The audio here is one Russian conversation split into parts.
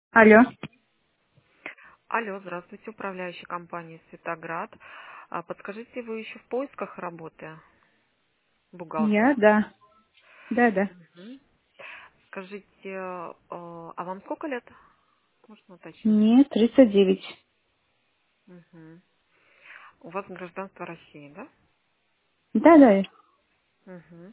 Алло, Алло, здравствуйте, управляющая компания «Светоград». Подскажите, вы еще в поисках работы я, бухгалтера? да, да. Мгм. Скажите, а вам сколько лет? Можно уточнить? Мне 39. Мгм. У вас гражданство России, да? Да. Мгм.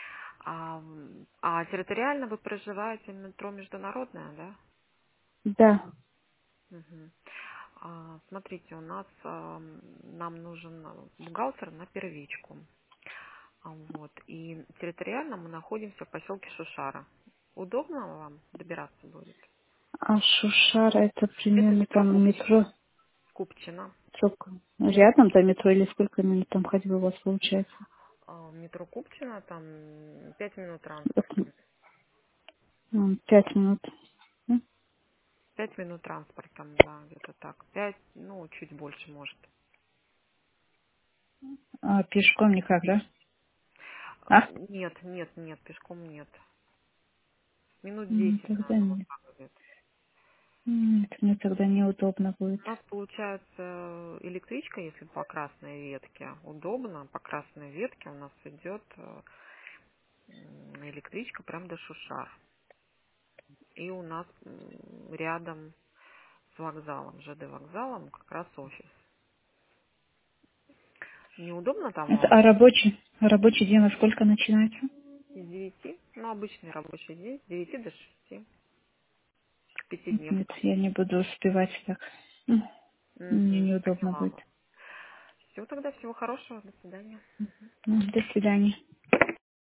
А территориально вы проживаете в метро Международное, да? Да. Мгм. Смотрите, у нас нам нужен бухгалтер на первичку. Вот. И территориально мы находимся в поселке Шушара. Удобно вам добираться будет? А Шушара это Это примерно метро там метро, Купчино. сколько? Рядом до метро или сколько минут там ходьбы у вас получается? Метро Купчино, там 5 минут Вот, транспортом. 5 минут. М? 5 минут транспортом, да, где-то так. 5, ну, чуть больше, может. А пешком никак, да? А? Нет, пешком нет. Минут М, 10, Тогда наверное, вот нет. так будет. Нет, мне тогда неудобно будет. У нас получается электричка, если по красной ветке, удобно. По красной ветке у нас идет электричка прям до Шушар. И у нас рядом с вокзалом, ЖД вокзалом, как раз офис. Неудобно там Это, вам? а рабочий день во сколько начинается? С 9, ну, обычный рабочий день, с 9 до 6, Нет, пятидневка. я не буду успевать так. Мне Угу, неудобно поняла будет. вас. Все, тогда всего хорошего, до свидания. До свидания.